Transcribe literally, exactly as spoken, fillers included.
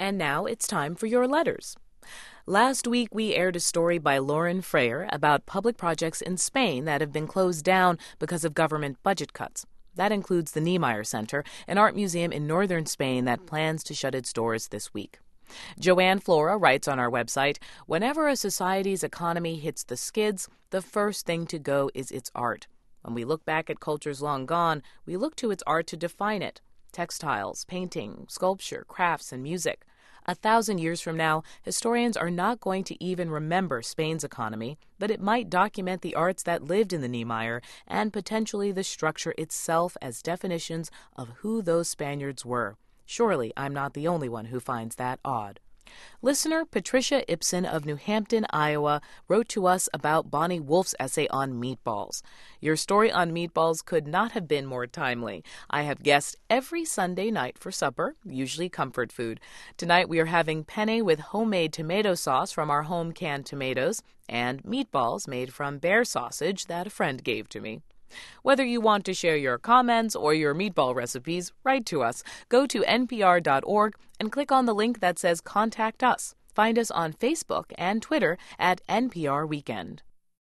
And now it's time for your letters. Last week, we aired a story by Lauren Freyer about public projects in Spain that have been closed down because of government budget cuts. That includes the Niemeyer Center, an art museum in northern Spain that plans to shut its doors this week. Joanne Flora writes on our website, "Whenever a society's economy hits the skids, the first thing to go is its art. When we look back at cultures long gone, we look to its art to define it. Textiles, painting, sculpture, crafts, and music. A thousand years from now, historians are not going to even remember Spain's economy, but it might document the arts that lived in the Niemeyer and potentially the structure itself as definitions of who those Spaniards were. Surely I'm not the only one who finds that odd." Listener Patricia Ibsen of New Hampton, Iowa, wrote to us about Bonnie Wolf's essay on meatballs. "Your story on meatballs could not have been more timely. I have guests every Sunday night for supper, usually comfort food. Tonight we are having penne with homemade tomato sauce from our home canned tomatoes and meatballs made from bear sausage that a friend gave to me." Whether you want to share your comments or your meatball recipes, write to us. Go to N P R dot org and click on the link that says Contact Us. Find us on Facebook and Twitter at N P R Weekend.